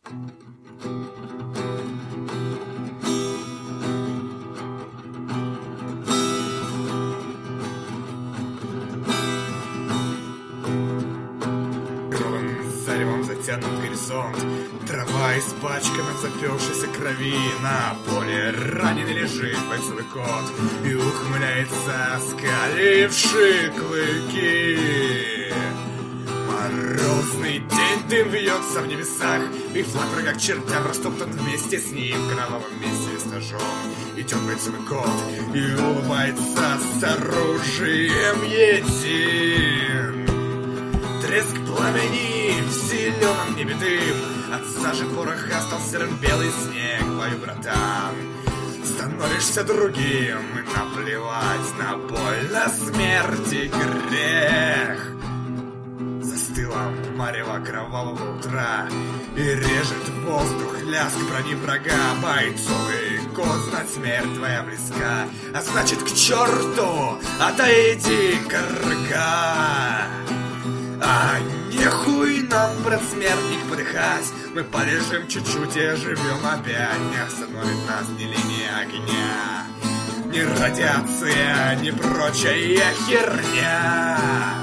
Заревом затянут горизонт. Трава испачкана в запекшейся крови. На поле раненый лежит бойцовый кот и ухмыляется, оскаливши клыки. Морозный день, дым вьется в небесах, и флаг врага к чертям растоптан вместе с ним в кровавом месте с ножом. Идет бойцовый кот и улыбается с оружием един. Треск пламени в зеленом небе дым. От сажи пороха стал серым белый снег. Бою, братан, становишься другим. И наплевать на боль, на смерть и грех. Застыла марево кровавого утра и режет воздух лязг брони врага. Бойцовый кот, знать смерть твоя близка, а значит к черту отойди, карга. А нехуй нам, брат, смертник, подыхать. Мы полежим чуть-чуть и живем опять. Не остановит нас ни линия огня, ни радиация, ни прочая херня.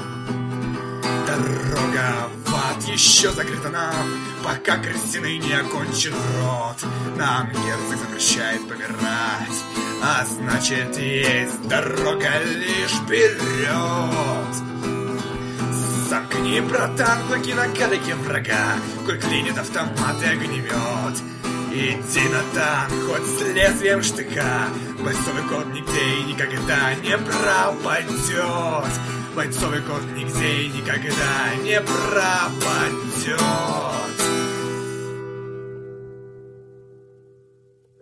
Дорога в ад еще закрыта нам, пока крестины не окончен рот. Нам герцог запрещает помирать, а значит есть дорога лишь вперед. Замкни, братан, клыки на кадыке врага, коль клинит автомат и огнемет. Иди на танк, хоть с лезвием штыка. Бойцовый кот нигде и никогда не пропадет. Бойцовый кот нигде и никогда не пропадет.